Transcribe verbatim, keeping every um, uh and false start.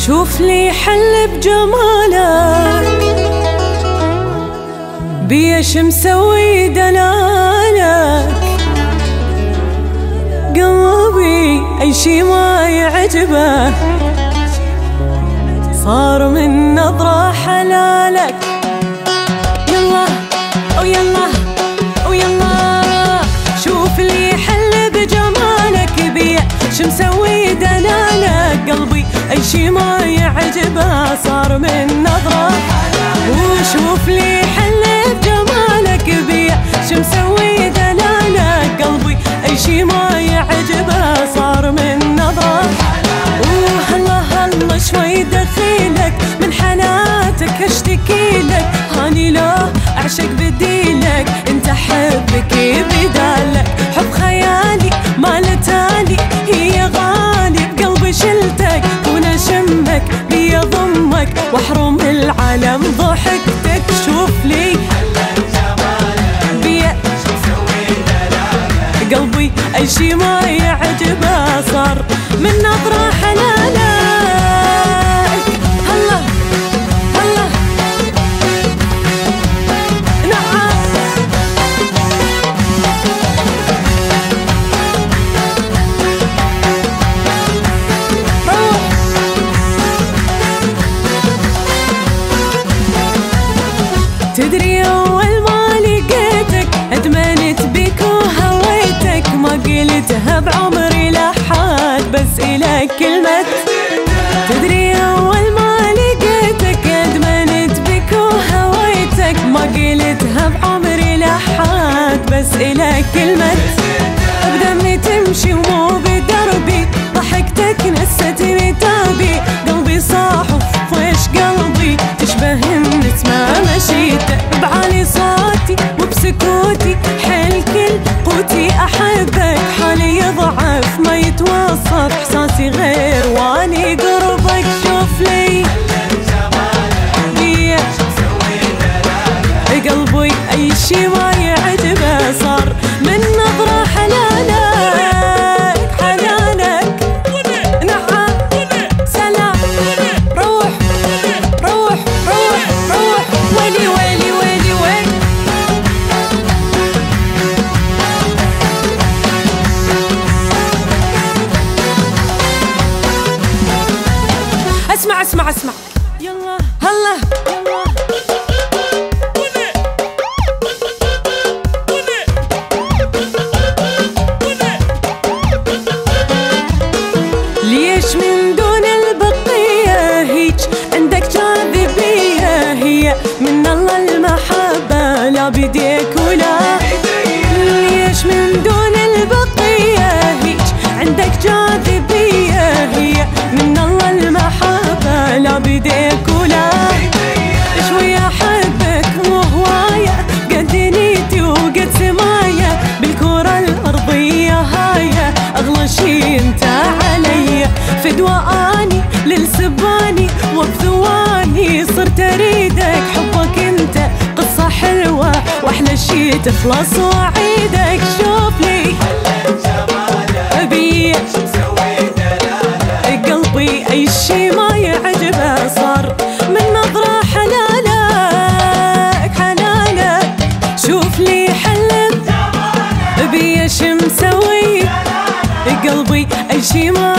شوف لي حل بجمالك، بيش مسوي دلالك. قلبي أي شي ما يعجبه صار من نظرة حلالك. يلا أو يلا أو يلا شوف لي حل بجمالك، بيش مسوي دلالك. قلبي أي شي ما يعجبه صار من نظرة. وشوف لي حل بجمالك، بيش مسوي دلالك. قلبي أي شي ما يعجبه صار من نظرة. وهلا هلا شوي دخيلك من حالاتك اشتكي لك. هاني لا أعشق بديلك، انت حبك بدالك. حب خيالي ما لتالي هي غالي، بقلبي شلتك وانا شمك بي ضمك واحرم العالم ضحكتك. شوف لي بي قلبي أي شي ما يعجبه صار من نظرة حلالك. هلا هلا نعم روح. تدري أول ما لقيتك أدمنت بك وهويتك، ما قلتها بعمري لحد بس إلك كلمة. تدري أول ما لقيتك أدمنت بك وهويتك، ما قلتها بعمري لحد بس إلك كلمة. بدمي تمشي ومو بدربي، ضحكتك نستني تابي. قلبي صاح وفيش قلبي تشبه النسمة مشيته. بعالي صوتي وبسكوتي حيل كل قوتي أحبك. حالي يضعف ما يتوصف إحساسي غير واني قربك. شوف لي قلبي أي شي ما يعجبه صار من نظرة حلالك. حلالك نعم سلام روح روح روح روح. ويلي ويلي ويلي ويلي اسمع اسمع اسمع. يلا هلا يلا ليش من دون البقية هيج عندك جاذبية؟ هي من الله المحبة لا بديك ولا. ليش من دون البقية هيج عندك جاذبية؟ هي من الله المحبة لا بديك ولا. شوي أحبك مو هواية، قد نيتي وقد سماية. بالكرة الأرضية هاية أغلى شي انت علي. فدوى اني للسباني وبثواني صرت اريدك. حبك انت قصة حلوة واحلى شي تخلص وعيدك. شوف لي ابي قلبي اي شي ما يعجبه صار من نظرة حلالك. حلالك شوف لي حل بيش مسوي قلبي اي شي ما